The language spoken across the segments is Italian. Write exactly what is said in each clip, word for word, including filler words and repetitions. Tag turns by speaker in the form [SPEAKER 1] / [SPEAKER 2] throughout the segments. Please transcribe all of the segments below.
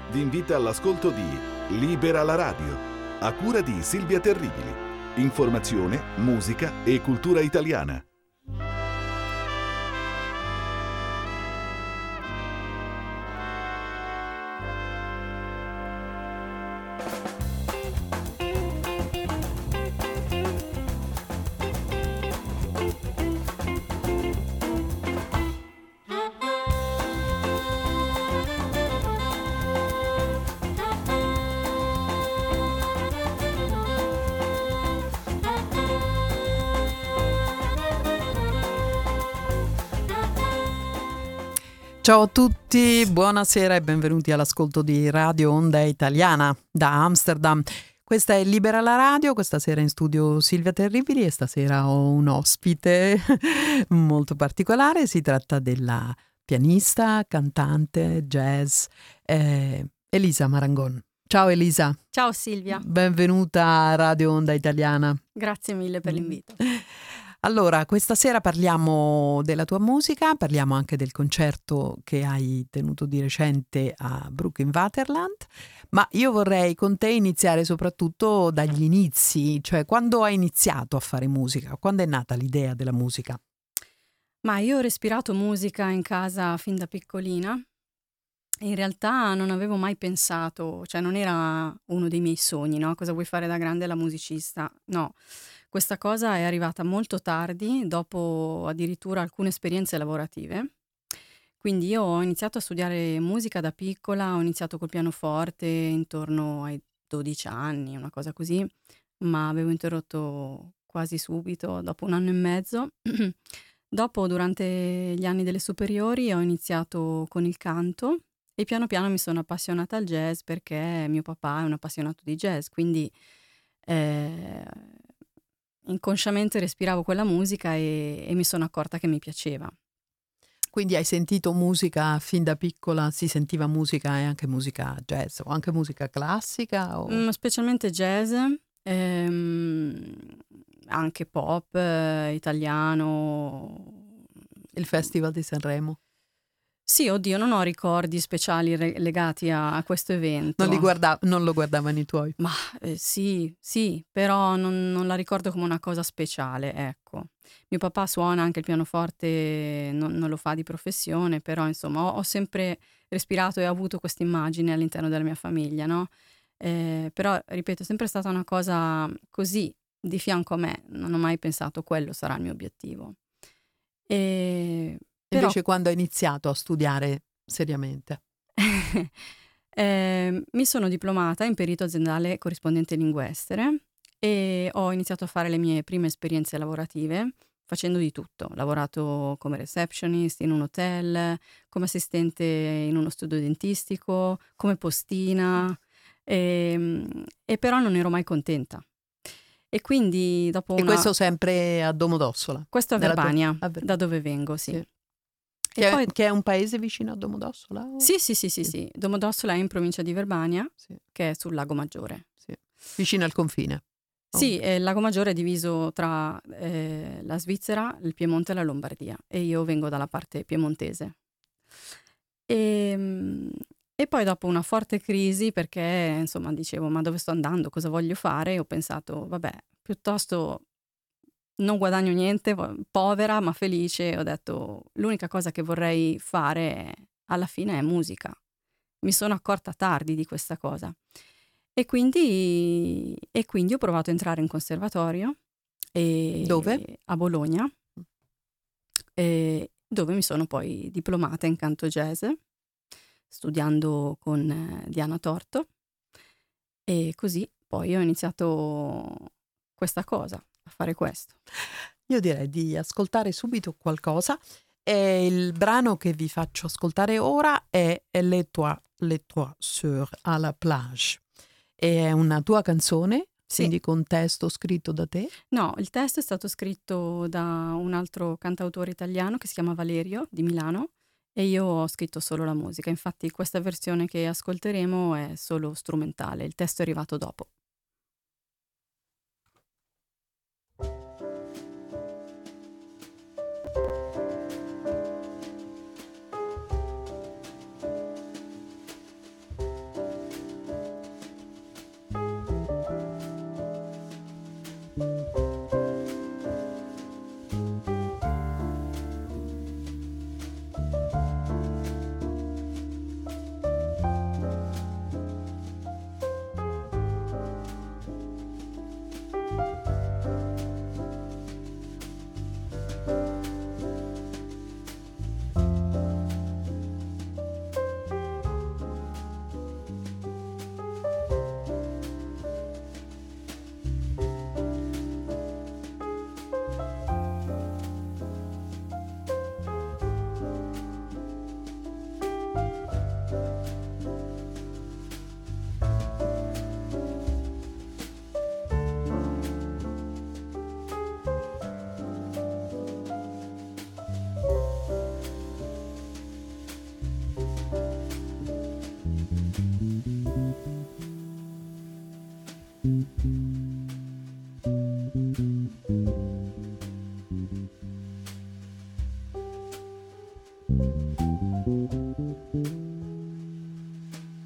[SPEAKER 1] vi invita all'ascolto di Libera la radio, a cura di Silvia Terribili. Informazione, musica e cultura italiana.
[SPEAKER 2] Ciao a tutti, buonasera e benvenuti all'ascolto di Radio Onda Italiana da Amsterdam. Questa è Libera la radio, questa sera in studio Silvia Terribili e stasera ho un ospite molto particolare. Si tratta della pianista, cantante, jazz, eh, Elisa Marangon. Ciao Elisa.
[SPEAKER 3] Ciao Silvia.
[SPEAKER 2] Benvenuta a Radio Onda Italiana.
[SPEAKER 3] Grazie mille per l'invito.
[SPEAKER 2] Allora, questa sera parliamo della tua musica, parliamo anche del concerto che hai tenuto di recente a Brooklyn-Waterland, ma io vorrei con te iniziare soprattutto dagli inizi, cioè quando hai iniziato a fare musica, quando è nata l'idea della musica?
[SPEAKER 3] Ma io ho respirato musica in casa fin da piccolina. In realtà non avevo mai pensato, cioè non era uno dei miei sogni, no? Cosa vuoi fare da grande la musicista? No, questa cosa è arrivata molto tardi, dopo addirittura alcune esperienze lavorative. Quindi io ho iniziato a studiare musica da piccola, ho iniziato col pianoforte intorno ai dodici anni, una cosa così, ma avevo interrotto quasi subito, dopo un anno e mezzo. Dopo, durante gli anni delle superiori, ho iniziato con il canto. E piano piano mi sono appassionata al jazz perché mio papà è un appassionato di jazz, quindi eh, inconsciamente respiravo quella musica e, e mi sono accorta che mi piaceva.
[SPEAKER 2] Quindi hai sentito musica fin da piccola, si sentiva musica e anche musica jazz o anche musica classica? O...
[SPEAKER 3] Mm, specialmente jazz, ehm, anche pop, eh, italiano.
[SPEAKER 2] Il Festival di Sanremo?
[SPEAKER 3] Sì, oddio, non ho ricordi speciali re- legati a, a questo evento.
[SPEAKER 2] Non, li guarda- non lo guardavano i tuoi?
[SPEAKER 3] Ma eh, sì, sì, però non, non la ricordo come una cosa speciale, ecco. Mio papà suona anche il pianoforte, non, non lo fa di professione, però insomma ho, ho sempre respirato e avuto questa immagine all'interno della mia famiglia, no? Eh, però, ripeto, è sempre stata una cosa così, di fianco a me, non ho mai pensato quello sarà il mio obiettivo. E... Però,
[SPEAKER 2] invece quando hai iniziato a studiare seriamente?
[SPEAKER 3] eh, mi sono diplomata in perito aziendale corrispondente in lingue estere e ho iniziato a fare le mie prime esperienze lavorative facendo di tutto. Ho lavorato come receptionist in un hotel, come assistente in uno studio dentistico, come postina e, e però non ero mai contenta. E quindi dopo
[SPEAKER 2] e
[SPEAKER 3] una...
[SPEAKER 2] questo sempre a Domodossola?
[SPEAKER 3] Questo a Verbania,
[SPEAKER 2] tua... a Ver...
[SPEAKER 3] da dove vengo, sì.
[SPEAKER 2] sì.
[SPEAKER 3] E
[SPEAKER 2] che,
[SPEAKER 3] poi...
[SPEAKER 2] è, che è un paese vicino a Domodossola? O...
[SPEAKER 3] Sì, sì, sì, sì, sì, sì. Domodossola è in provincia di Verbania,
[SPEAKER 2] sì.
[SPEAKER 3] che è sul Lago Maggiore.
[SPEAKER 2] Sì. Vicino al confine.
[SPEAKER 3] Oh. Sì, eh, il Lago Maggiore è diviso tra eh, la Svizzera, il Piemonte e la Lombardia e io vengo dalla parte piemontese. E, e poi dopo una forte crisi, perché insomma dicevo ma dove sto andando, cosa voglio fare, ho pensato vabbè, piuttosto... non guadagno niente, povera ma felice, ho detto l'unica cosa che vorrei fare alla fine è musica. Mi sono accorta tardi di questa cosa e quindi, e quindi ho provato a entrare in conservatorio. E,
[SPEAKER 2] dove?
[SPEAKER 3] A Bologna, e dove mi sono poi diplomata in canto jazz, studiando con Diana Torto e così poi ho iniziato questa cosa. A fare questo.
[SPEAKER 2] Io direi di ascoltare subito qualcosa e il brano che vi faccio ascoltare ora è Les Trois, Les Trois Sœurs à la plage. È una tua canzone, sì. Quindi con testo scritto da te?
[SPEAKER 3] No, il testo è stato scritto da un altro cantautore italiano che si chiama Valerio di Milano e io ho scritto solo la musica. Infatti questa versione che ascolteremo è solo strumentale, il testo è arrivato dopo.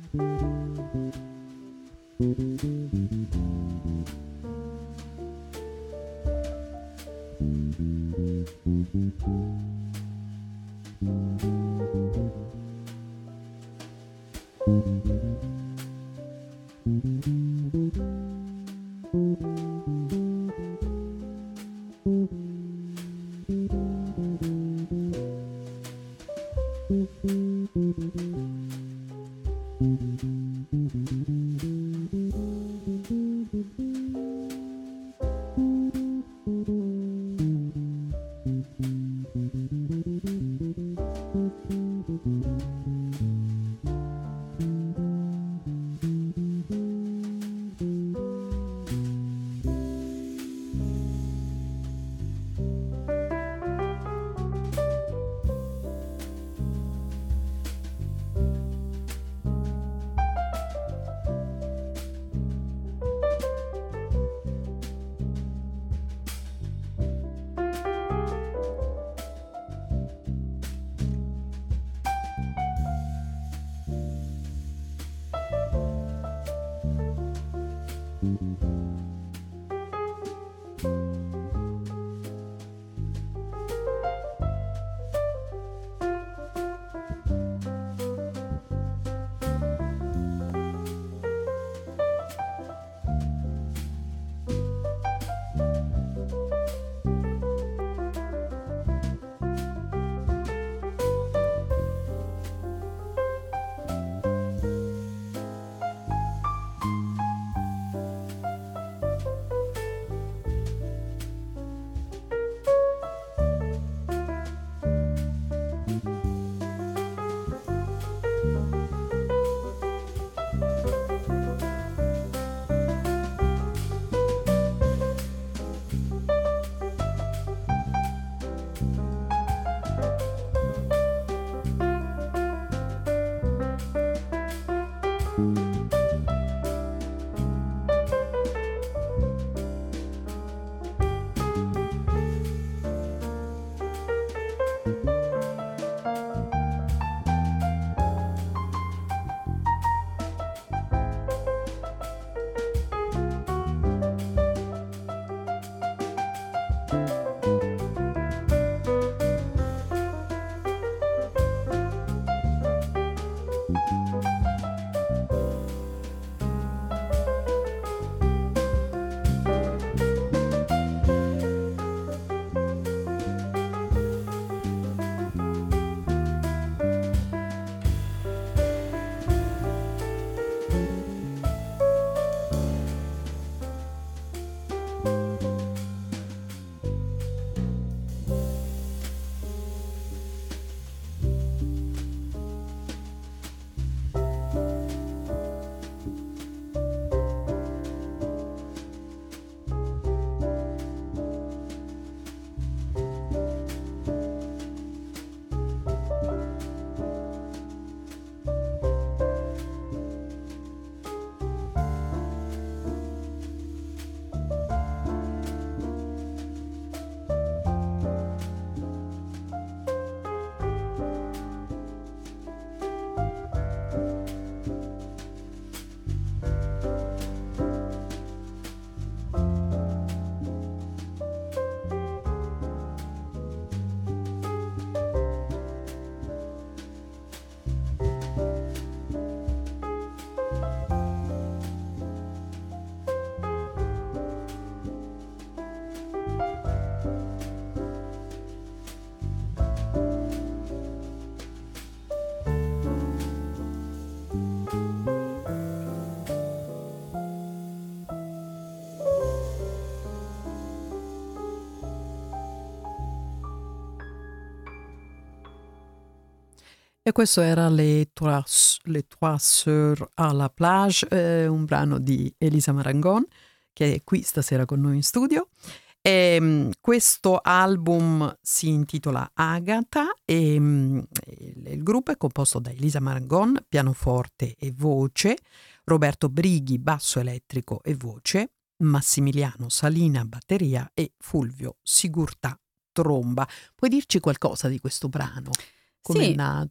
[SPEAKER 2] E questo era Les Trois, Les Trois Sœurs à la Plage, eh, un brano di Elisa Marangon, che è qui stasera con noi in studio. E, um, questo album si intitola Agata e um, il gruppo è composto da Elisa Marangon, pianoforte e voce, Roberto Brighi, basso elettrico e voce, Massimiliano Salina, batteria e Fulvio Sigurtà, tromba. Puoi dirci qualcosa di questo brano? Come
[SPEAKER 3] Sì.
[SPEAKER 2] è nato?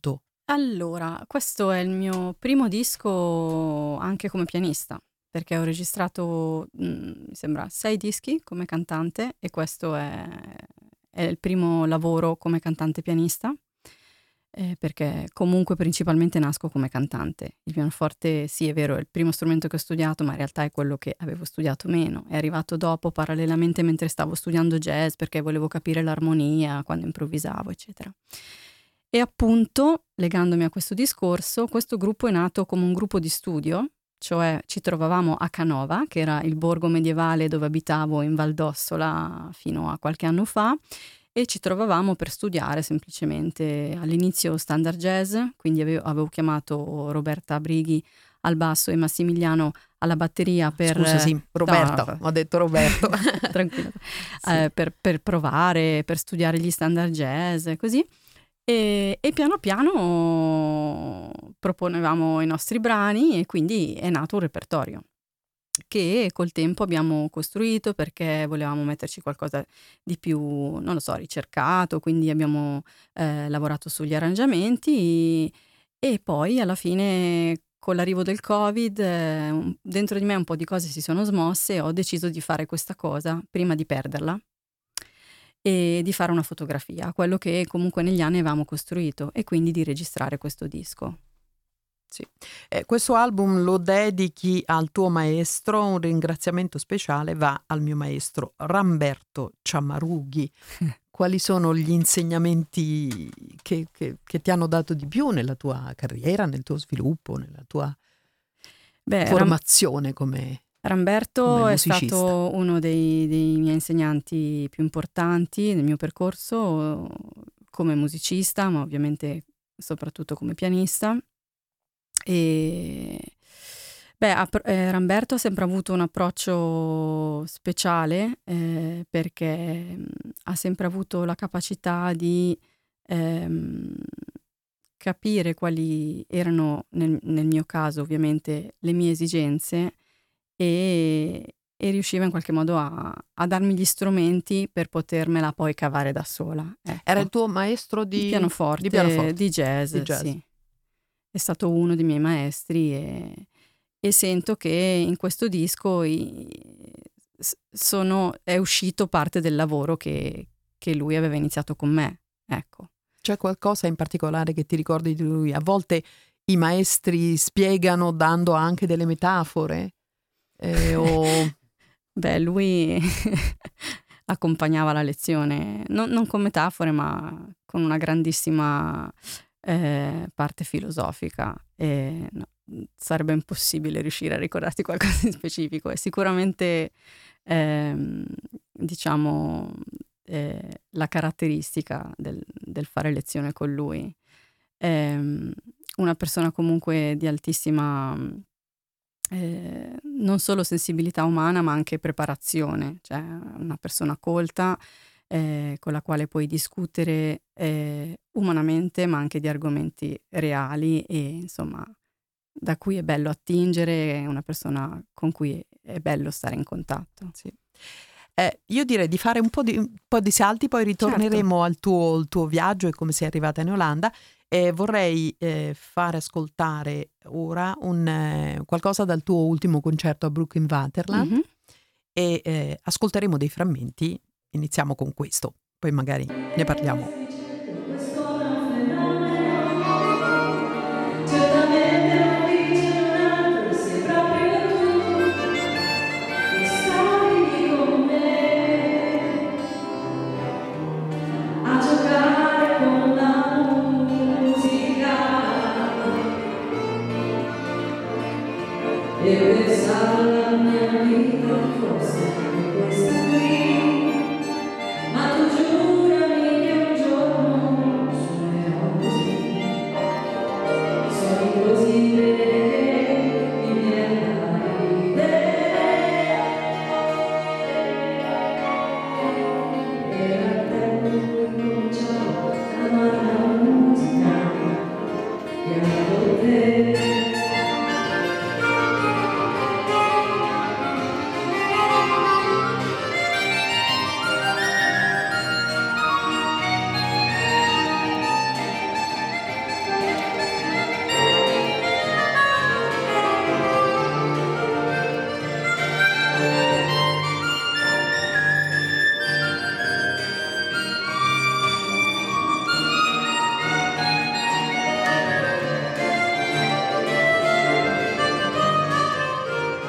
[SPEAKER 3] Allora, questo è il mio primo disco anche come pianista, perché ho registrato, mh, mi sembra, sei dischi come cantante e questo è, è il primo lavoro come cantante pianista, eh, perché comunque principalmente nasco come cantante. Il pianoforte, sì, è vero, è il primo strumento che ho studiato, ma in realtà è quello che avevo studiato meno. È arrivato dopo, parallelamente, mentre stavo studiando jazz, perché volevo capire l'armonia quando improvvisavo, eccetera. E appunto, legandomi a questo discorso, questo gruppo è nato come un gruppo di studio, cioè ci trovavamo a Canova, che era il borgo medievale dove abitavo in Val d'Ossola fino a qualche anno fa, e ci trovavamo per studiare semplicemente all'inizio standard jazz, quindi avevo, avevo chiamato Roberta Brighi al basso e Massimiliano alla batteria per...
[SPEAKER 2] Scusa, sì, Roberto,
[SPEAKER 3] no,
[SPEAKER 2] ho detto Roberto.
[SPEAKER 3] Tranquillo.
[SPEAKER 2] Sì.
[SPEAKER 3] Eh, per, per provare, per studiare gli standard jazz, così. E, e piano piano proponevamo i nostri brani e quindi è nato un repertorio che col tempo abbiamo costruito perché volevamo metterci qualcosa di più, non lo so, ricercato, quindi abbiamo eh, lavorato sugli arrangiamenti e poi alla fine con l'arrivo del Covid eh, dentro di me un po' di cose si sono smosse e ho deciso di fare questa cosa prima di perderla e di fare una fotografia, quello che comunque negli anni avevamo costruito e quindi di registrare questo disco.
[SPEAKER 2] Sì. Eh, questo album lo dedichi al tuo maestro, un ringraziamento speciale va al mio maestro Ramberto Ciammarughi. Quali sono gli insegnamenti che, che, che ti hanno dato di più nella tua carriera, nel tuo sviluppo, nella tua Beh, formazione come
[SPEAKER 3] Ramberto
[SPEAKER 2] come
[SPEAKER 3] è stato uno dei, dei miei insegnanti più importanti nel mio percorso come musicista, ma ovviamente soprattutto come pianista. E beh, eh, Ramberto ha sempre avuto un approccio speciale eh, perché mh, ha sempre avuto la capacità di ehm, capire quali erano, nel, nel mio caso ovviamente, le mie esigenze e, e riusciva in qualche modo a, a darmi gli strumenti per potermela poi cavare da sola. Ecco.
[SPEAKER 2] Era il tuo maestro di,
[SPEAKER 3] di pianoforte,
[SPEAKER 2] di, pianoforte.
[SPEAKER 3] di jazz,
[SPEAKER 2] di jazz.
[SPEAKER 3] Sì. È stato uno dei miei maestri e, e sento che in questo disco i, sono, è uscito parte del lavoro che, che lui aveva iniziato con me. Ecco.
[SPEAKER 2] C'è qualcosa in particolare che ti ricordi di lui? A volte i maestri spiegano dando anche delle metafore. Eh, o...
[SPEAKER 3] Beh, lui accompagnava la lezione non, non con metafore, ma con una grandissima eh, parte filosofica. E no, sarebbe impossibile riuscire a ricordarti qualcosa di specifico. È sicuramente, ehm, diciamo, eh, la caratteristica del, del fare lezione con lui. È una persona comunque di altissima... Eh, non solo sensibilità umana ma anche preparazione, cioè una persona colta eh, con la quale puoi discutere eh, umanamente ma anche di argomenti reali e insomma da cui è bello attingere, è una persona con cui è bello stare in contatto.
[SPEAKER 2] Sì. Eh, io direi di fare un po' di, un po' di salti, poi ritorneremo certo. al tuo, al tuo viaggio e come sei arrivata in Olanda. E vorrei eh, fare ascoltare ora un, eh, qualcosa dal tuo ultimo concerto a Brooklyn Waterland mm-hmm. e eh, ascolteremo dei frammenti. Iniziamo con questo, poi magari ne parliamo.
[SPEAKER 4] E pensavo la mia vita fosse questa qui, ma tu giurami che un giorno suonerò così, sono così bene che mi viene da ridere, era il tempo in cui cominciavo a amare la musica e amavo te.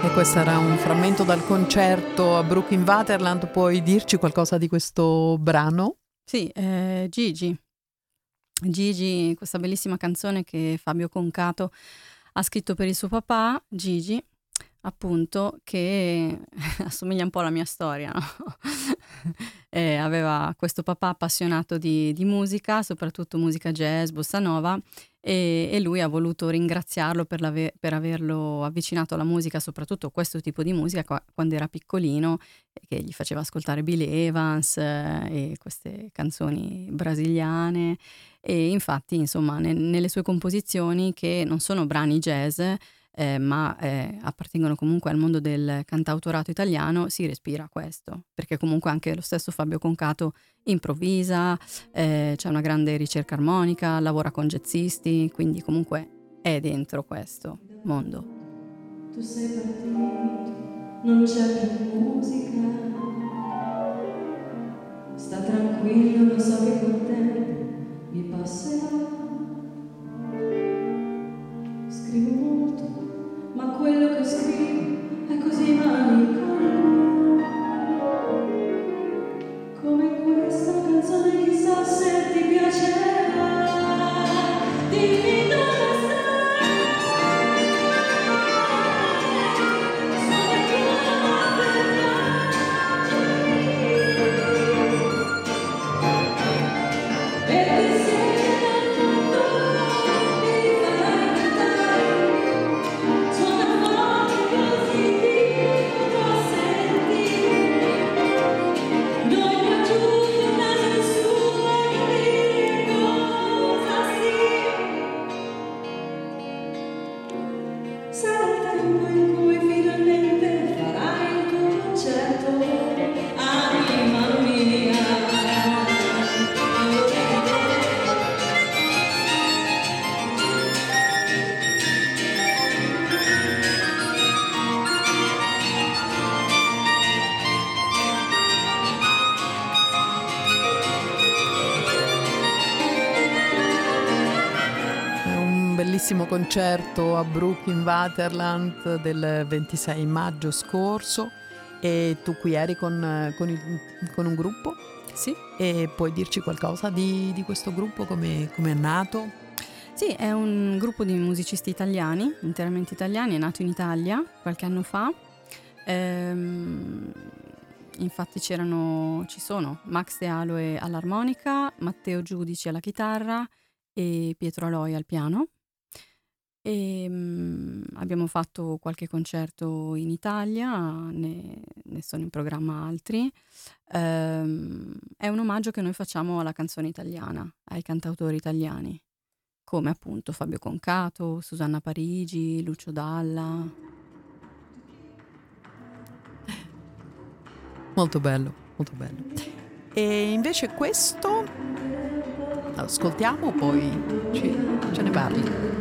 [SPEAKER 2] E questo era un frammento dal concerto a Brooklyn Waterland. Puoi dirci qualcosa di questo brano?
[SPEAKER 3] Sì, eh, Gigi. Gigi, questa bellissima canzone che Fabio Concato ha scritto per il suo papà, Gigi, appunto, che assomiglia un po' alla mia storia, no? eh, aveva questo papà appassionato di, di musica, soprattutto musica jazz, bossa nova, e, e lui ha voluto ringraziarlo per, l'ave- per averlo avvicinato alla musica, soprattutto questo tipo di musica, qua- quando era piccolino, che gli faceva ascoltare Bill Evans eh, e queste canzoni brasiliane. E infatti, insomma, ne- nelle sue composizioni, che non sono brani jazz, eh, ma eh, appartengono comunque al mondo del cantautorato italiano, si respira questo, perché comunque anche lo stesso Fabio Concato improvvisa, eh, c'è una grande ricerca armonica, lavora con jazzisti, quindi comunque è dentro questo mondo.
[SPEAKER 4] Tu sei partito, non c'è più musica, sta tranquillo, lo so che col tempo mi passerà. Scrivo molto, ma quello che scrivo è così manicomio, come questa canzone, chissà se ti piacerà. Dimmi dove stai, sono ancora per te, e ti siedi nel mondo, mi farai cantare, suona forte così ti potrò sentire. Non è piaciuto da nessuno dire cosa sia. Sarà il tempo in cui finalmente farai il tuo concerto, anima mia.
[SPEAKER 2] È un bellissimo concerto a Brooklyn Waterland del ventisei maggio scorso, e tu qui eri con, con, il- con un gruppo,
[SPEAKER 3] Sì?
[SPEAKER 2] e puoi dirci qualcosa di, di questo gruppo, come come è nato?
[SPEAKER 3] Sì, è un gruppo di musicisti italiani, interamente italiani, è nato in Italia qualche anno fa. Ehm, infatti c'erano, ci sono Max De Aloe all'armonica, Matteo Giudici alla chitarra e Pietro Aloi al piano. E, mm, abbiamo fatto qualche concerto in Italia, ne, ne sono in programma altri. Ehm, è un omaggio che noi facciamo alla canzone italiana, ai cantautori italiani, come appunto Fabio Concato, Susanna Parigi, Lucio Dalla.
[SPEAKER 2] Molto bello, molto bello. E invece questo ascoltiamo, poi ci- ce ne parli.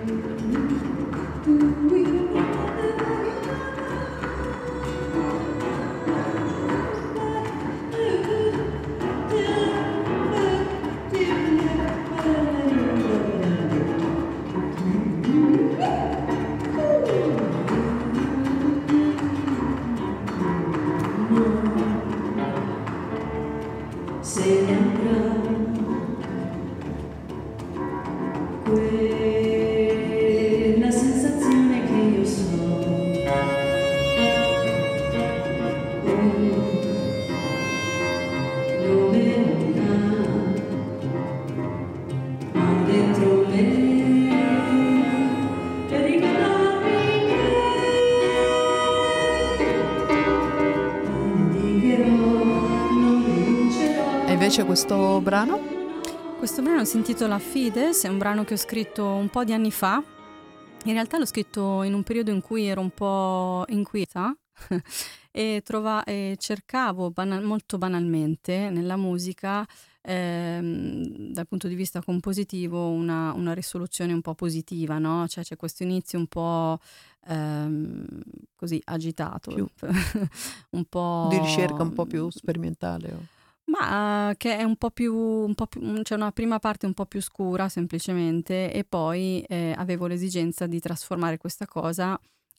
[SPEAKER 4] Se ne andrà quella sensazione che io so, dove non ha dentro me, per ricordarmi che non negherò, non rinuncerò.
[SPEAKER 2] E invece questo brano?
[SPEAKER 3] Questo brano si intitola Fides, è un brano che ho scritto un po' di anni fa. In realtà l'ho scritto in un periodo in cui ero un po' inquieta e, trova- e cercavo banal- molto banalmente nella musica, ehm, dal punto di vista compositivo, una, una risoluzione un po' positiva, no? Cioè c'è questo inizio un po' ehm, così agitato,
[SPEAKER 2] Più.
[SPEAKER 3] un po'
[SPEAKER 2] Di ricerca un po' più sperimentale? o-
[SPEAKER 3] Ma eh, che è un po' più, un po' più, mm, c'è una prima parte un po' più scura semplicemente, e poi eh, avevo l'esigenza di trasformare questa cosa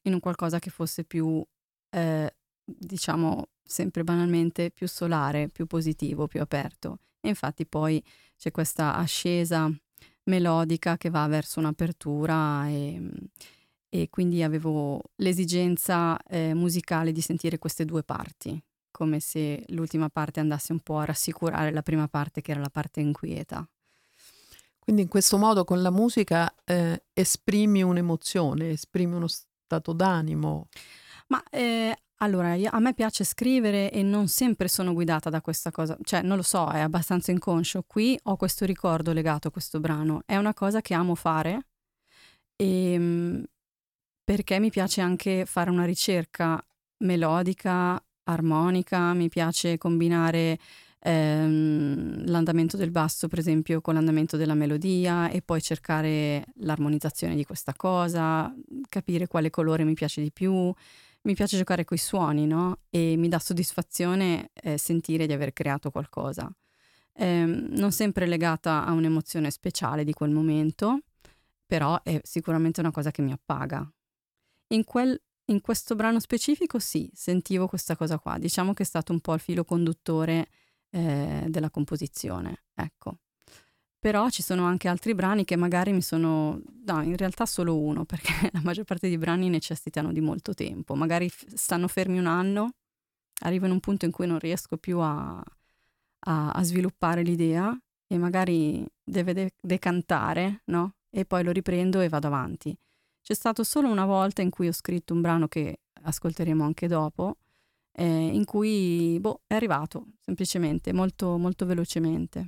[SPEAKER 3] in un qualcosa che fosse più, eh, diciamo, sempre banalmente, più solare, più positivo, più aperto. E infatti poi c'è questa ascesa melodica che va verso un'apertura e, e quindi avevo l'esigenza eh, musicale di sentire queste due parti, come se l'ultima parte andasse un po' a rassicurare la prima parte, che era la parte inquieta.
[SPEAKER 2] Quindi in questo modo con la musica eh, esprimi un'emozione, esprimi uno stato d'animo.
[SPEAKER 3] Ma eh, allora, io- a me piace scrivere e non sempre sono guidata da questa cosa, cioè non lo so, è abbastanza inconscio. Qui ho questo ricordo legato a questo brano, è una cosa che amo fare e, mm, perché mi piace anche fare una ricerca melodica, armonica, mi piace combinare ehm, l'andamento del basso, per esempio, con l'andamento della melodia e poi cercare l'armonizzazione di questa cosa, capire quale colore mi piace di più. Mi piace giocare coi suoni, no? E mi dà soddisfazione eh, sentire di aver creato qualcosa. Ehm, non sempre legata a un'emozione speciale di quel momento, però è sicuramente una cosa che mi appaga. In, quel, in questo brano specifico sì, sentivo questa cosa qua. Diciamo che è stato un po' il filo conduttore eh, della composizione, ecco. Però ci sono anche altri brani che magari mi sono... No, in realtà solo uno, perché la maggior parte dei brani necessitano di molto tempo. Magari f- stanno fermi un anno, arrivo in un punto in cui non riesco più a, a, a sviluppare l'idea e magari deve de- decantare, no? E poi lo riprendo e vado avanti. C'è stato solo una volta in cui ho scritto un brano che ascolteremo anche dopo, eh, in cui, boh, è arrivato, semplicemente, molto, molto velocemente.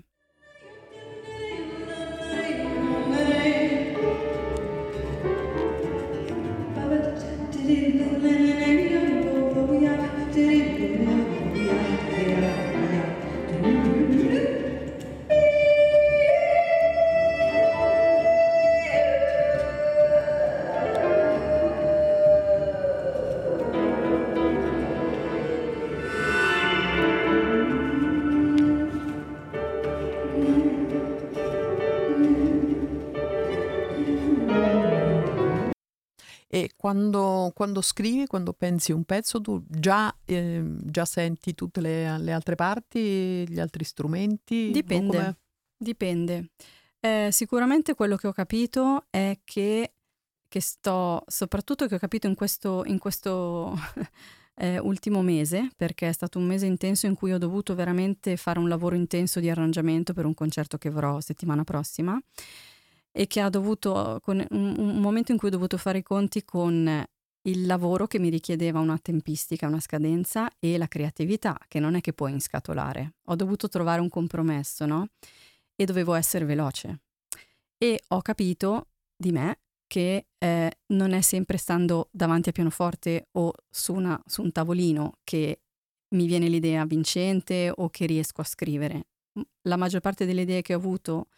[SPEAKER 2] E quando, quando scrivi, quando pensi un pezzo, tu già, eh, già senti tutte le, le altre parti, gli altri strumenti?
[SPEAKER 3] Dipende,
[SPEAKER 2] Come...
[SPEAKER 3] dipende. Eh, sicuramente quello che ho capito è che, che sto, soprattutto che ho capito in questo, in questo eh, ultimo mese, perché è stato un mese intenso in cui ho dovuto veramente fare un lavoro intenso di arrangiamento per un concerto che avrò settimana prossima, e che ha dovuto, con un, un momento in cui ho dovuto fare i conti con il lavoro che mi richiedeva una tempistica, una scadenza, e la creatività, che non è che puoi inscatolare. Ho dovuto trovare un compromesso, no? E dovevo essere veloce. E ho capito di me che eh, non è sempre stando davanti a pianoforte o su, una, su un tavolino che mi viene l'idea vincente o che riesco a scrivere. La maggior parte delle idee che ho avuto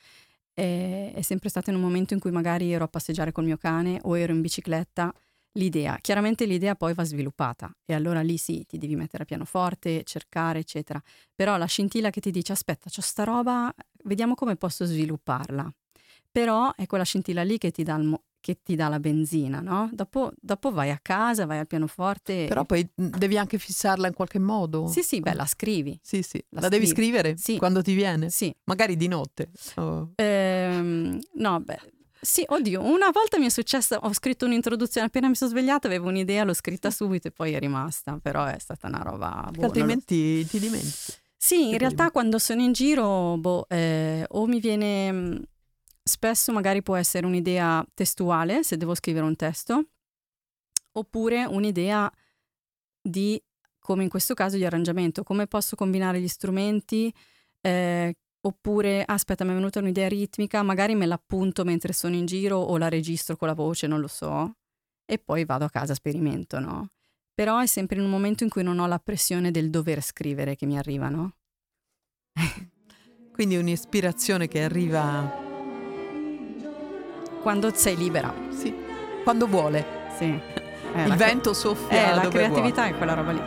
[SPEAKER 3] è sempre stata in un momento in cui magari ero a passeggiare col mio cane o ero in bicicletta, l'idea. Chiaramente l'idea poi va sviluppata e allora lì sì, ti devi mettere a pianoforte, cercare, eccetera. Però la scintilla che ti dice aspetta, c'ho sta roba, vediamo come posso svilupparla. Però è quella scintilla lì che ti dà il mo- che ti dà la benzina, no? Dopo, dopo vai a casa, vai al pianoforte.
[SPEAKER 2] Però poi devi anche fissarla in qualche modo.
[SPEAKER 3] Sì, sì, beh, la scrivi.
[SPEAKER 2] Sì, sì.
[SPEAKER 3] La,
[SPEAKER 2] La,
[SPEAKER 3] scrivi.
[SPEAKER 2] devi scrivere
[SPEAKER 3] sì.
[SPEAKER 2] quando ti viene?
[SPEAKER 3] Sì.
[SPEAKER 2] Magari di notte. Oh.
[SPEAKER 3] Ehm, no, beh, sì, oddio, una volta mi è successo, ho scritto un'introduzione, appena mi sono svegliata avevo un'idea, l'ho scritta subito e poi è rimasta, però è stata una roba... Boh,
[SPEAKER 2] altrimenti
[SPEAKER 3] lo...
[SPEAKER 2] ti dimentichi.
[SPEAKER 3] Sì, in realtà quando sono in giro, boh, eh, o mi viene... Spesso magari può essere un'idea testuale, se devo scrivere un testo, oppure un'idea di, come in questo caso, di arrangiamento. Come posso combinare gli strumenti, eh, oppure, aspetta, mi è venuta un'idea ritmica, magari me l'appunto mentre sono in giro o la registro con la voce, non lo so, e poi vado a casa, sperimento, no? Però è sempre in un momento in cui non ho la pressione del dover scrivere che mi arriva, no?
[SPEAKER 2] Quindi un'ispirazione che arriva...
[SPEAKER 3] Quando sei libera.
[SPEAKER 2] Sì, quando vuole.
[SPEAKER 3] Sì. Eh,
[SPEAKER 2] Il vento soffia
[SPEAKER 3] eh, la
[SPEAKER 2] dove
[SPEAKER 3] creatività
[SPEAKER 2] vuole.
[SPEAKER 3] È quella roba lì.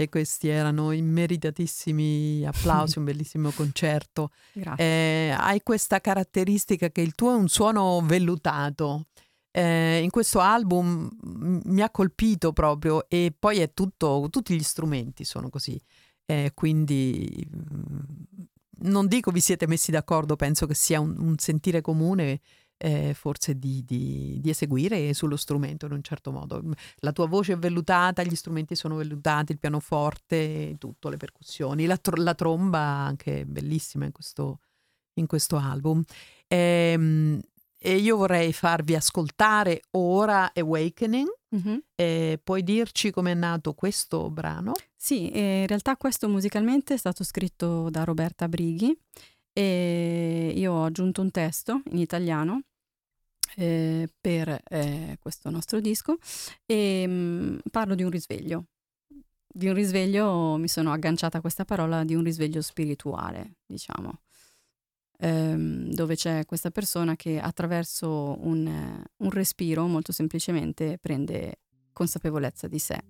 [SPEAKER 2] E questi erano i meritatissimi applausi, un bellissimo concerto.
[SPEAKER 3] Grazie.
[SPEAKER 2] Eh, hai questa caratteristica che il tuo è un suono vellutato. Eh, in questo album m- mi ha colpito proprio, e poi è tutto, tutti gli strumenti sono così. Eh, quindi mh, non dico vi siete messi d'accordo, penso che sia un, un sentire comune, eh, forse di, di, di eseguire sullo strumento in un certo modo. La tua voce è vellutata, gli strumenti sono vellutati, il pianoforte, tutto, le percussioni, la, tr- la tromba anche bellissima in questo, in questo album. Ehm, e io vorrei farvi ascoltare ora Awakening.
[SPEAKER 3] Mhm.
[SPEAKER 2] Eh, puoi dirci com'è nato questo brano?
[SPEAKER 3] Sì, eh, in realtà questo musicalmente è stato scritto da Roberta Brighi e io ho aggiunto un testo in italiano eh, per eh, questo nostro disco e mh, parlo di un risveglio. Di un risveglio, mi sono agganciata a questa parola, di un risveglio spirituale, diciamo, ehm, dove c'è questa persona che attraverso un, eh, un respiro, molto semplicemente, prende consapevolezza di sé.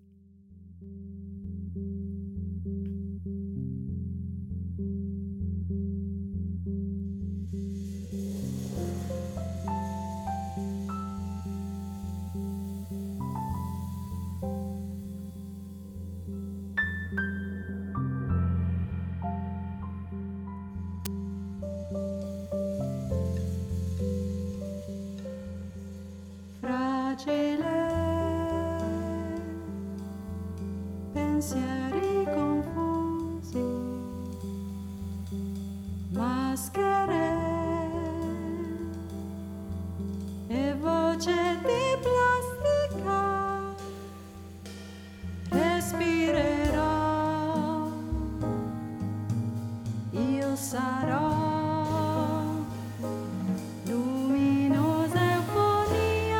[SPEAKER 4] Pensieri confusi, maschere e voce di plastica. Respirerò, io sarò luminosa eufonia.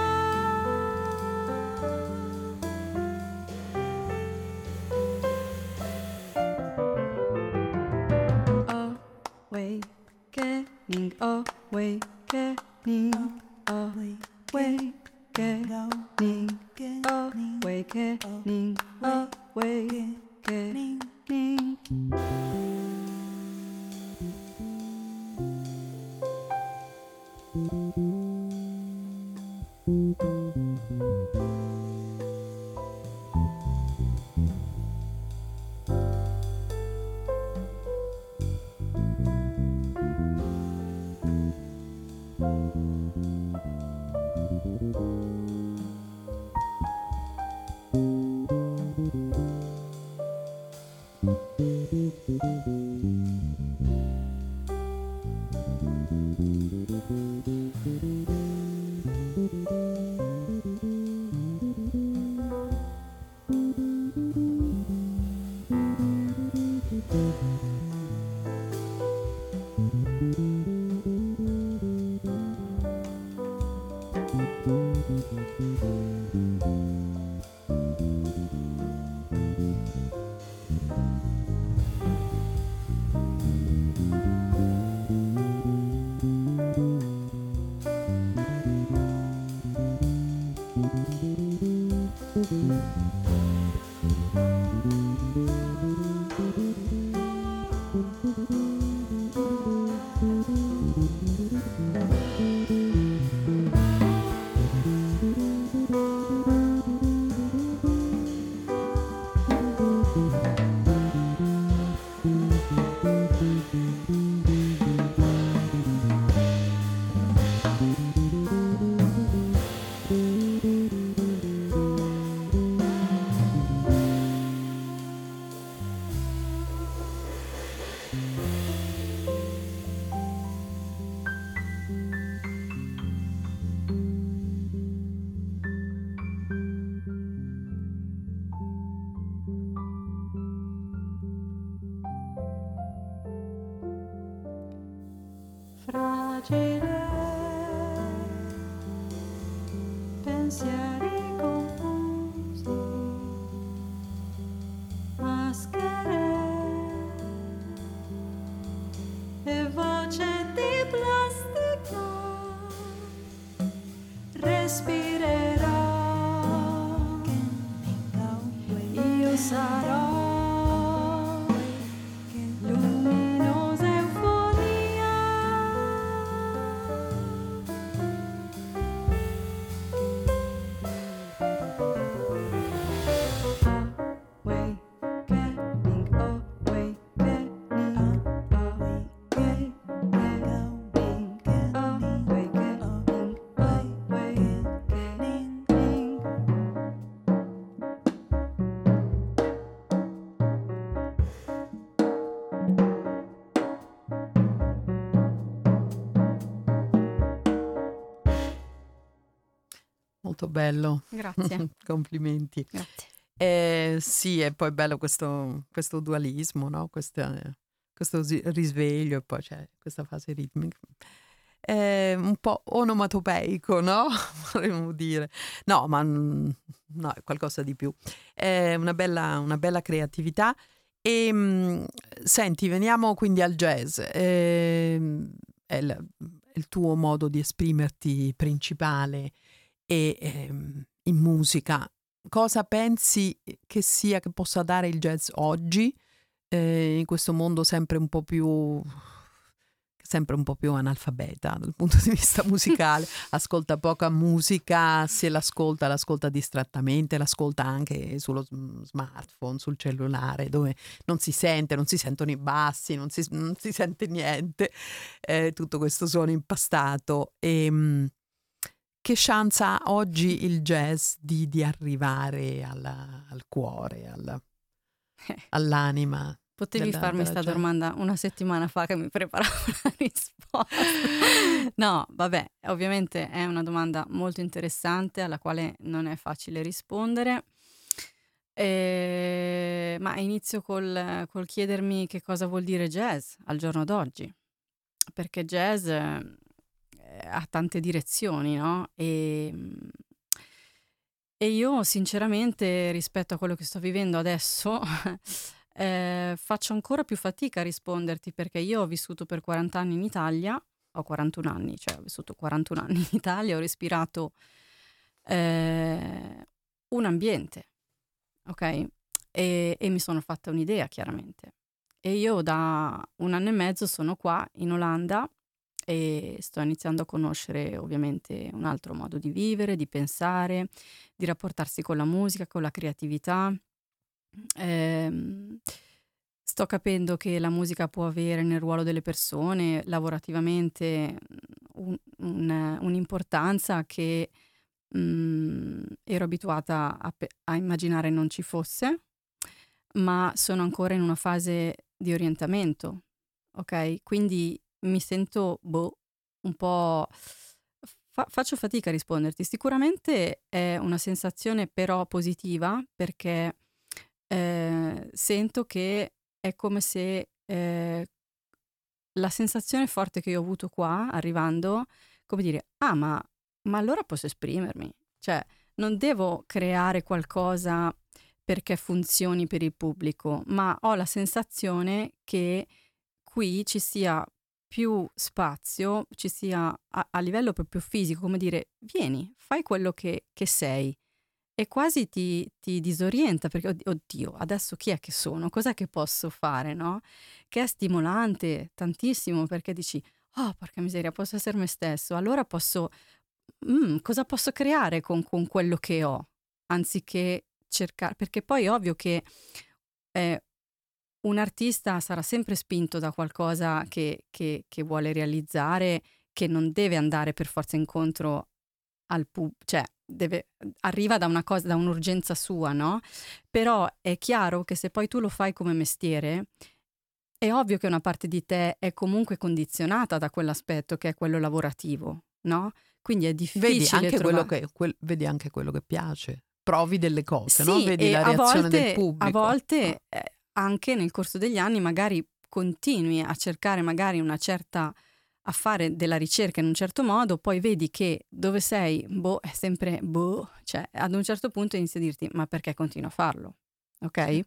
[SPEAKER 4] Awakening, awakening, awakening, awakening, awakening. Fragile, pensieri confusi, maschere e voce di plastica. Respirerò, io sarò
[SPEAKER 2] Molto bello.
[SPEAKER 3] Grazie.
[SPEAKER 2] Complimenti.
[SPEAKER 3] Grazie.
[SPEAKER 2] Eh, sì, e poi è bello questo, questo dualismo, no? Questa- questo si- risveglio e poi c'è questa fase ritmica. È un po' onomatopeico, no? Vorremmo dire. No, ma mm, no, è qualcosa di più. È una bella, una bella creatività. E mm, senti, veniamo quindi al jazz. Ehm, è il, è il tuo modo di esprimerti principale e ehm, in musica. Cosa pensi che sia, che possa dare il jazz oggi, eh, in questo mondo sempre un po' più sempre un po' più analfabeta dal punto di vista musicale, ascolta poca musica, se l'ascolta l'ascolta distrattamente, l'ascolta anche sullo s- smartphone, sul cellulare, dove non si sente, non si sentono i bassi, non si, non si sente niente, eh, tutto questo suono impastato. E, mh, che chance ha oggi il jazz di, di arrivare alla- al cuore, alla- all'anima
[SPEAKER 3] Potevi
[SPEAKER 2] della,
[SPEAKER 3] farmi
[SPEAKER 2] della
[SPEAKER 3] sta
[SPEAKER 2] gente?
[SPEAKER 3] domanda una settimana fa che mi preparavo la risposta. No, vabbè, ovviamente è una domanda molto interessante alla quale non è facile rispondere. Eh, ma inizio col, col chiedermi che cosa vuol dire jazz al giorno d'oggi, perché jazz eh, ha tante direzioni, no? E, e io sinceramente rispetto a quello che sto vivendo adesso eh, faccio ancora più fatica a risponderti, perché io ho vissuto per quaranta anni in Italia, ho quarantuno anni, cioè ho vissuto quarantuno anni in Italia, ho respirato eh, un ambiente, ok? E, e mi sono fatta un'idea, chiaramente. E io da un anno e mezzo sono qua in Olanda e sto iniziando a conoscere ovviamente un altro modo di vivere, di pensare, di rapportarsi con la musica, con la creatività. Ehm, sto capendo che la musica può avere nel ruolo delle persone, lavorativamente, un- un- un'importanza che mm, ero abituata a, pe- a immaginare non ci fosse, ma sono ancora in una fase di orientamento, ok? Quindi mi sento, boh, un po'... fa- faccio fatica a risponderti. Sicuramente è una sensazione però positiva, perché eh, sento che è come se eh, la sensazione forte che io ho avuto qua, arrivando, come dire, ah, ma, ma allora posso esprimermi. Cioè, non devo creare qualcosa perché funzioni per il pubblico, ma ho la sensazione che qui ci sia più spazio, ci sia a, a livello proprio fisico, come dire, vieni, fai quello che, che sei. E quasi ti, ti disorienta, perché oddio, oddio, adesso chi è che sono? Cos'è che posso fare, no? Che è stimolante tantissimo, perché dici, oh, porca miseria, posso essere me stesso, allora posso, mm, cosa posso creare con, con quello che ho, anziché cercare, perché poi è ovvio che eh, un artista sarà sempre spinto da qualcosa che, che, che vuole realizzare, che non deve andare per forza incontro al pubblico, cioè deve, arriva da una cosa, da un'urgenza sua, no? Però è chiaro che se poi tu lo fai come mestiere, è ovvio che una parte di te è comunque condizionata da quell'aspetto che è quello lavorativo, no? Quindi è
[SPEAKER 2] Vedi
[SPEAKER 3] difficile
[SPEAKER 2] anche quello
[SPEAKER 3] trovare...
[SPEAKER 2] che, quel- vedi anche quello che piace, provi delle cose, no?
[SPEAKER 3] Sì,
[SPEAKER 2] Vedi
[SPEAKER 3] e
[SPEAKER 2] la
[SPEAKER 3] a
[SPEAKER 2] reazione del
[SPEAKER 3] volte, a
[SPEAKER 2] pubblico. No?
[SPEAKER 3] volte eh, anche nel corso degli anni magari continui a cercare magari una certa, a fare della ricerca in un certo modo, poi vedi che dove sei, boh, è sempre boh, cioè ad un certo punto inizi a dirti ma perché continuo a farlo, ok?
[SPEAKER 2] Sì.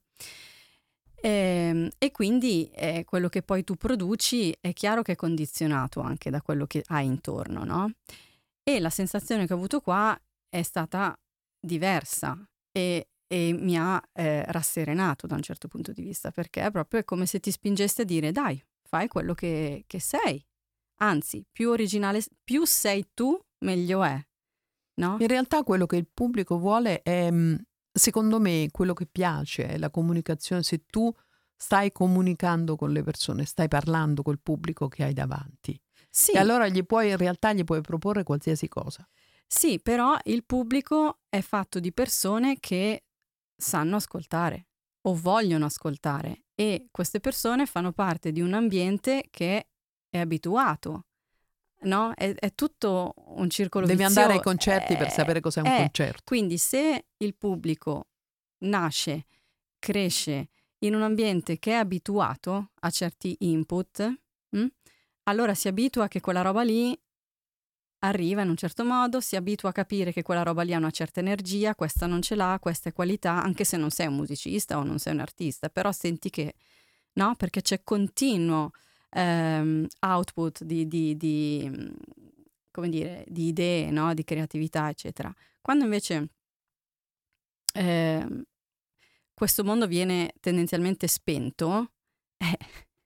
[SPEAKER 3] Ehm, E, quindi eh, quello che poi tu produci è chiaro che è condizionato anche da quello che hai intorno, no? E la sensazione che ho avuto qua è stata diversa e, e mi ha eh, rasserenato da un certo punto di vista, perché è proprio come se ti spingesse a dire dai, fai quello che, che sei. Anzi, più originale, più sei tu, meglio è, no?
[SPEAKER 2] In realtà quello che il pubblico vuole è, mh, secondo me, quello che piace, è la comunicazione. Se tu stai comunicando con le persone, stai parlando col pubblico che hai davanti, e
[SPEAKER 3] Sì,
[SPEAKER 2] allora gli puoi, in realtà gli puoi proporre qualsiasi cosa.
[SPEAKER 3] sì, però il pubblico è fatto di persone che sanno ascoltare o vogliono ascoltare, e queste persone fanno parte di un ambiente che è abituato no? È, è tutto un circolo
[SPEAKER 2] Devi
[SPEAKER 3] vizioso.
[SPEAKER 2] andare ai concerti
[SPEAKER 3] Eh,
[SPEAKER 2] per sapere cos'è un
[SPEAKER 3] eh,
[SPEAKER 2] concerto.
[SPEAKER 3] Quindi se il pubblico nasce, cresce in un ambiente che è abituato a certi input, mh? allora si abitua che quella roba lì arriva in un certo modo, si abitua a capire che quella roba lì ha una certa energia, questa non ce l'ha, questa è qualità, anche se non sei un musicista o non sei un artista, però senti che, no? Perché c'è continuo ehm, output di, di, di, mh, come dire, di idee, no? Di creatività, eccetera. Quando invece ehm, questo mondo viene tendenzialmente spento, eh,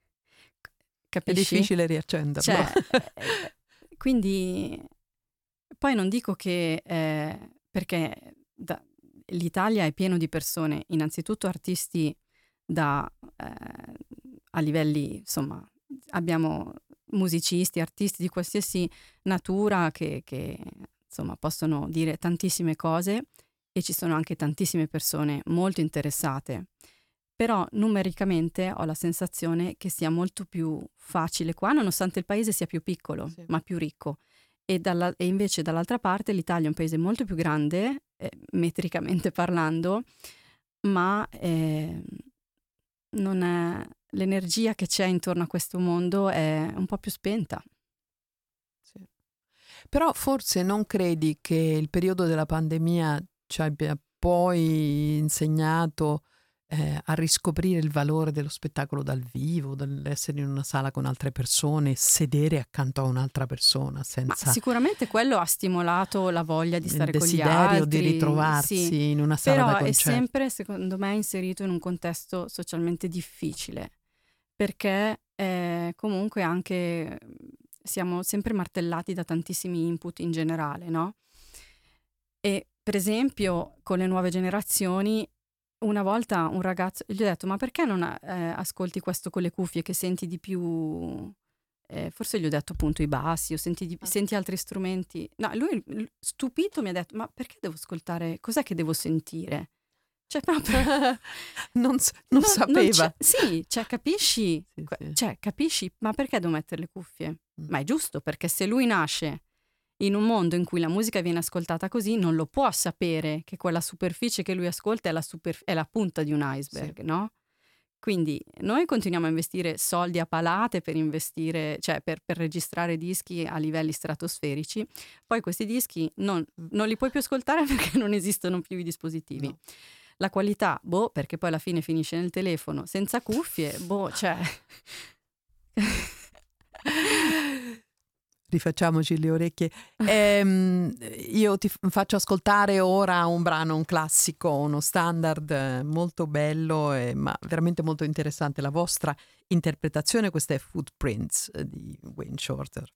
[SPEAKER 2] È
[SPEAKER 3] capisci?
[SPEAKER 2] difficile riaccenderlo.
[SPEAKER 3] Cioè, eh, quindi poi non dico che eh, perché da- l'Italia è pieno di persone, innanzitutto artisti da eh, a livelli, insomma, abbiamo musicisti, artisti di qualsiasi natura che, che insomma possono dire tantissime cose e ci sono anche tantissime persone molto interessate. Però numericamente ho la sensazione che sia molto più facile qua, nonostante il paese sia più piccolo,
[SPEAKER 2] Sì.
[SPEAKER 3] ma più ricco. E, dalla- e invece dall'altra parte l'Italia è un paese molto più grande, eh, metricamente parlando, ma eh, non è, l'energia che c'è intorno a questo mondo è un po' più spenta.
[SPEAKER 2] Sì. Però forse non credi che il periodo della pandemia ci abbia poi insegnato eh, a riscoprire il valore dello spettacolo dal vivo, dell'essere in una sala con altre persone, sedere accanto a un'altra persona
[SPEAKER 3] Ma
[SPEAKER 2] senza
[SPEAKER 3] sicuramente quello ha stimolato la voglia di
[SPEAKER 2] il
[SPEAKER 3] stare con gli
[SPEAKER 2] desiderio
[SPEAKER 3] altri.
[SPEAKER 2] di ritrovarsi
[SPEAKER 3] sì.
[SPEAKER 2] in una sala
[SPEAKER 3] Però
[SPEAKER 2] da
[SPEAKER 3] è
[SPEAKER 2] concerto.
[SPEAKER 3] sempre, secondo me, inserito in un contesto socialmente difficile, perché eh, comunque anche siamo sempre martellati da tantissimi input in generale, no? E per esempio con le nuove generazioni, una volta un ragazzo, gli ho detto, ma perché non eh, ascolti questo con le cuffie che senti di più... Eh, forse gli ho detto appunto i bassi o senti, di-
[SPEAKER 2] Ah.
[SPEAKER 3] senti altri strumenti. No, lui l- stupito mi ha detto, ma perché devo ascoltare, cos'è che devo sentire? Cioè proprio...
[SPEAKER 2] non, s- non
[SPEAKER 3] non-
[SPEAKER 2] sapeva.
[SPEAKER 3] c'è- sì, cioè capisci,
[SPEAKER 2] Sì,
[SPEAKER 3] que-
[SPEAKER 2] sì.
[SPEAKER 3] cioè capisci, ma perché devo mettere le cuffie?
[SPEAKER 2] Mm.
[SPEAKER 3] Ma è giusto, perché se lui nasce in un mondo in cui la musica viene ascoltata così, non lo può sapere che quella superficie che lui ascolta è la, superf- è la punta di un iceberg,
[SPEAKER 2] Sì.
[SPEAKER 3] no? Quindi noi continuiamo a investire soldi a palate per investire, cioè per, per registrare dischi a livelli stratosferici, poi questi dischi non, non li puoi più ascoltare perché non esistono più i dispositivi.
[SPEAKER 2] No.
[SPEAKER 3] La qualità, boh, perché poi alla fine finisce nel telefono, senza cuffie, boh, cioè...
[SPEAKER 2] Rifacciamoci le orecchie. Ehm, io ti f- faccio ascoltare ora un brano, un classico, uno standard eh, molto bello, e, ma veramente molto interessante la vostra interpretazione. Questa è Footprints eh, di Wayne Shorter.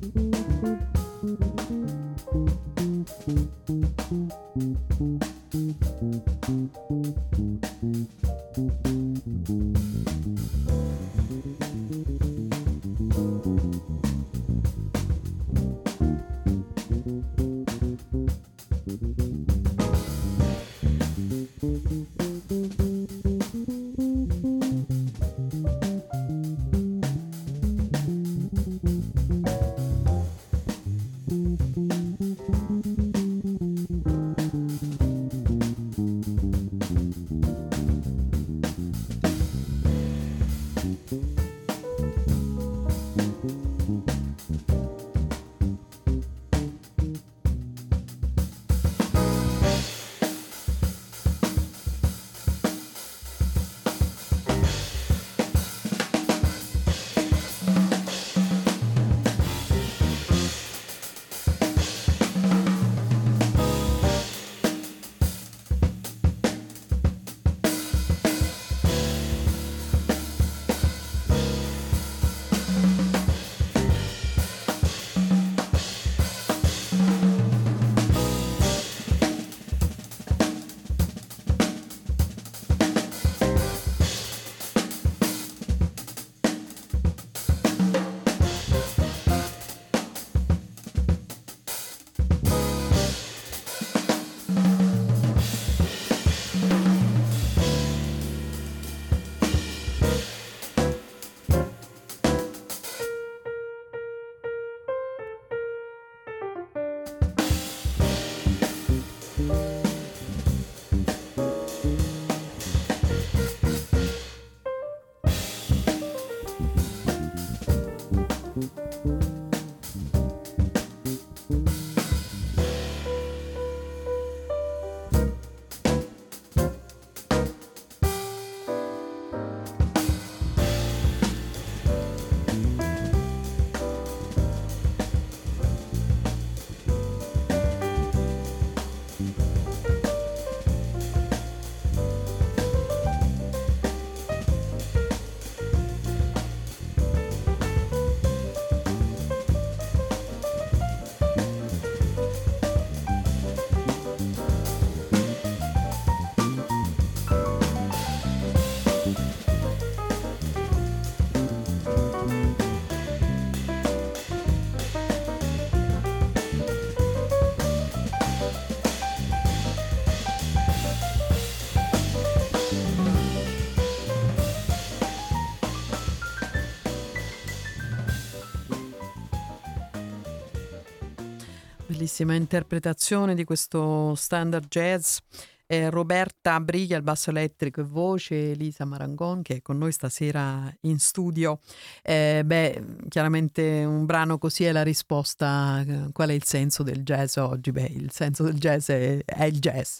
[SPEAKER 2] Bellissima interpretazione di questo standard jazz. Eh, Roberta Brighi al basso elettrico e voce, Elisa Marangon che è con noi stasera in studio. Eh, beh, chiaramente un brano così è la risposta. Qual è il senso del jazz oggi? Beh, il senso del jazz è, è il jazz.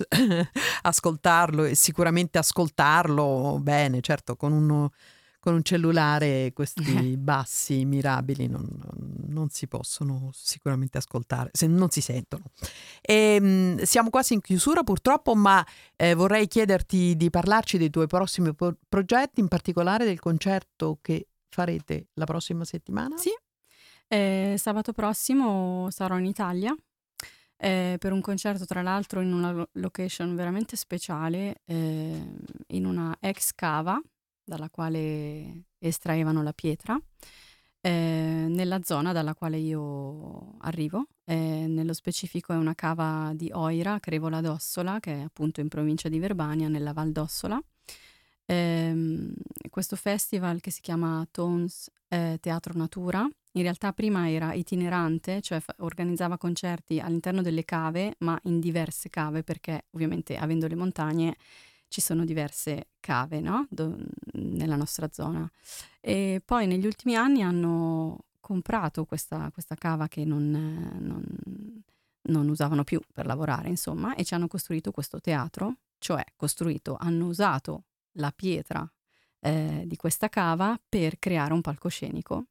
[SPEAKER 2] Ascoltarlo e sicuramente ascoltarlo bene, certo, con uno con un cellulare questi bassi mirabili non, non, non si possono sicuramente ascoltare, se non si sentono. E, mh, siamo quasi in chiusura purtroppo, ma eh, vorrei chiederti di parlarci dei tuoi prossimi po- progetti, in particolare del concerto che farete la prossima settimana.
[SPEAKER 3] Sì, eh, sabato prossimo sarò in Italia eh, per un concerto, tra l'altro in una lo- location veramente speciale, eh, in una ex cava dalla quale estraevano la pietra, eh, nella zona dalla quale io arrivo. Eh, nello specifico è una cava di Oira, Crevola d'Ossola, che è appunto in provincia di Verbania, nella Val d'Ossola. Ehm, questo festival, che si chiama Tones eh, Teatro Natura, in realtà prima era itinerante, cioè fa- organizzava concerti all'interno delle cave, ma in diverse cave, perché ovviamente avendo le montagne ci sono diverse cave, no? Do- nella nostra zona. E poi negli ultimi anni hanno comprato questa, questa cava che non, eh, non, non usavano più per lavorare, insomma, e ci hanno costruito questo teatro, cioè costruito, hanno usato la pietra eh, di questa cava per creare un palcoscenico.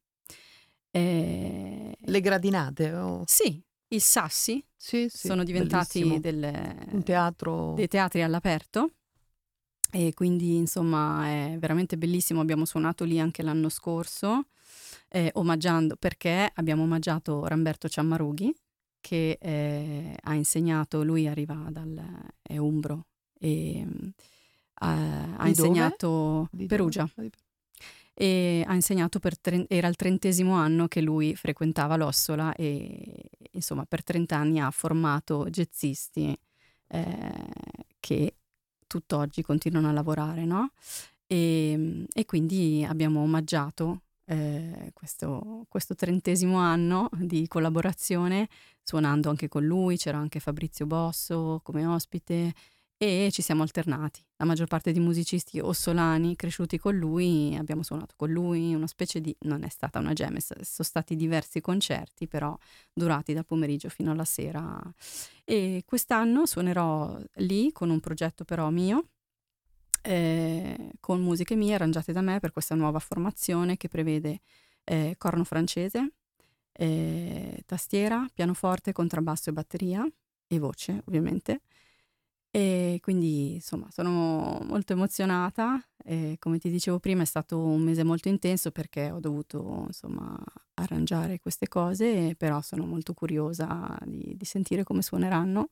[SPEAKER 3] Eh,
[SPEAKER 2] Le gradinate? Oh.
[SPEAKER 3] sì, i sassi
[SPEAKER 2] Sì, sì,
[SPEAKER 3] sono diventati
[SPEAKER 2] bellissimo.
[SPEAKER 3] delle,
[SPEAKER 2] un teatro
[SPEAKER 3] dei teatri all'aperto. e quindi insomma è veramente bellissimo. Abbiamo suonato lì anche l'anno scorso, eh, omaggiando, perché abbiamo omaggiato Ramberto Ciammarughi, che eh, ha insegnato, lui arriva dal, è umbro, e mm, ha, ha
[SPEAKER 2] Di dove?
[SPEAKER 3] insegnato
[SPEAKER 2] Di dove?
[SPEAKER 3] Perugia. E ha insegnato per tre- era il trentesimo anno che lui frequentava l'Ossola, e insomma per trenta anni ha formato jazzisti eh, che tutt'oggi continuano a lavorare, no? E, e quindi abbiamo omaggiato eh, questo, questo trentesimo anno di collaborazione, suonando anche con lui. C'era anche Fabrizio Bosso come ospite e ci siamo alternati. La maggior parte di musicisti ossolani cresciuti con lui, abbiamo suonato con lui, una specie di, non è stata una jam, sono stati diversi concerti, però durati dal pomeriggio fino alla sera. E quest'anno suonerò lì con un progetto però mio, eh, con musiche mie arrangiate da me per questa nuova formazione che prevede eh, corno francese, eh, tastiera, pianoforte, contrabbasso e batteria e voce ovviamente. E quindi insomma sono molto emozionata, e come ti dicevo prima è stato un mese molto intenso perché ho dovuto insomma arrangiare queste cose, però sono molto curiosa di, di sentire come suoneranno.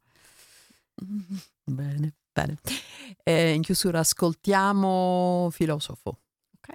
[SPEAKER 2] Bene, bene. Eh, in chiusura ascoltiamo Filosofo.
[SPEAKER 3] Ok.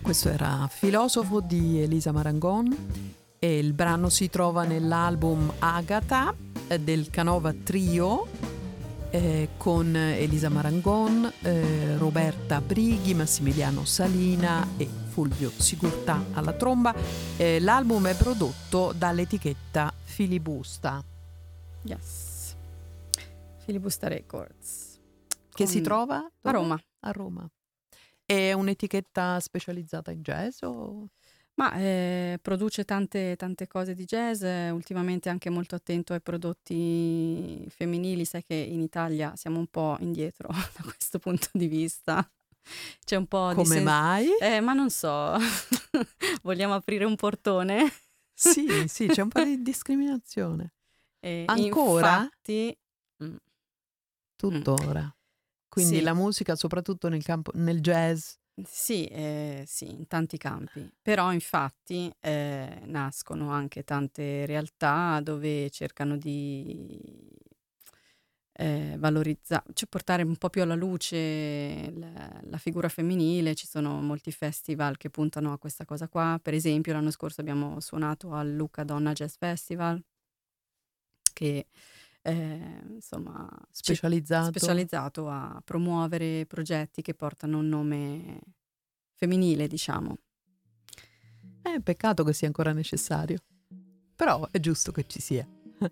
[SPEAKER 2] Questo era Filosofo di Elisa Marangon e il brano si trova nell'album Agata eh, del Canova Trio eh, con Elisa Marangon, eh, Roberta Brighi, Massimiliano Salina e Fulvio Sigurtà alla tromba. Eh, l'album è prodotto dall'etichetta Filibusta.
[SPEAKER 3] Yes. Filibusta Records.
[SPEAKER 2] Che
[SPEAKER 3] Con-
[SPEAKER 2] si trova?
[SPEAKER 3] A
[SPEAKER 2] dove?
[SPEAKER 3] Roma.
[SPEAKER 2] A Roma. È un'etichetta specializzata in jazz o...
[SPEAKER 3] Ma eh, produce tante, tante cose di jazz, eh, ultimamente anche molto attento ai prodotti femminili, sai che in Italia siamo un po' indietro da questo punto di vista. C'è un po' di
[SPEAKER 2] Come
[SPEAKER 3] sen-
[SPEAKER 2] mai?
[SPEAKER 3] Eh, ma non so, vogliamo aprire un portone?
[SPEAKER 2] Sì, sì, c'è un po' di discriminazione.
[SPEAKER 3] E
[SPEAKER 2] Ancora?
[SPEAKER 3] Infatti, mm,
[SPEAKER 2] Tuttora. Quindi
[SPEAKER 3] Sì.
[SPEAKER 2] la musica, soprattutto nel campo, nel jazz.
[SPEAKER 3] sì, eh, sì, in tanti campi. Però infatti eh, nascono anche tante realtà dove cercano di eh, valorizzare, cioè portare un po' più alla luce la, la figura femminile. Ci sono molti festival che puntano a questa cosa qua. Per esempio, l'anno scorso abbiamo suonato al Lucca Donna Jazz Festival, che eh, insomma ci-
[SPEAKER 2] Specializzato.
[SPEAKER 3] specializzato a promuovere progetti che portano un nome femminile, diciamo.
[SPEAKER 2] Eh, peccato che sia ancora necessario. Però è giusto che ci sia.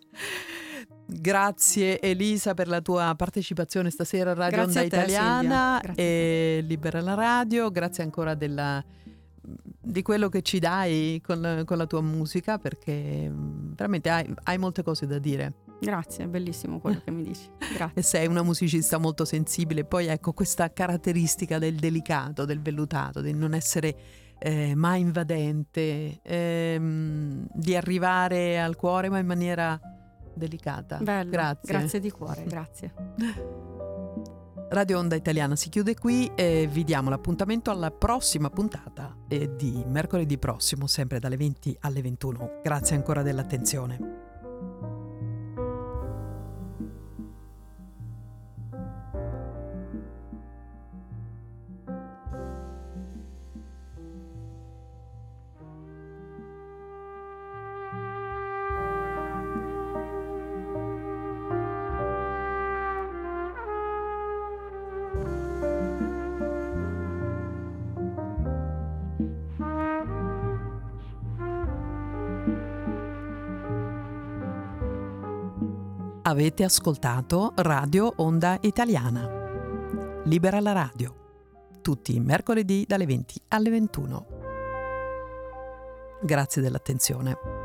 [SPEAKER 2] Grazie Elisa per la tua partecipazione stasera a Radio
[SPEAKER 3] Grazie
[SPEAKER 2] Onda
[SPEAKER 3] a te,
[SPEAKER 2] Italiana
[SPEAKER 3] Silvia. Grazie a
[SPEAKER 2] e Libera la Radio. Grazie ancora della, di quello che ci dai con, con la tua musica, perché mm, veramente hai, hai molte cose da dire.
[SPEAKER 3] Grazie, è bellissimo quello che mi dici. Grazie.
[SPEAKER 2] E sei una musicista molto sensibile. Poi ecco questa caratteristica del delicato, del vellutato, di non essere eh, mai invadente, ehm, di arrivare al cuore ma in maniera delicata.
[SPEAKER 3] Bello.
[SPEAKER 2] Grazie.
[SPEAKER 3] Grazie di cuore, grazie.
[SPEAKER 2] Radio Onda Italiana si chiude qui e vi diamo l'appuntamento alla prossima puntata eh, di mercoledì prossimo, sempre dalle venti alle ventuno. Grazie ancora dell'attenzione. Avete ascoltato Radio Onda Italiana. Libera la radio. Tutti i mercoledì dalle venti alle ventuno. Grazie dell'attenzione.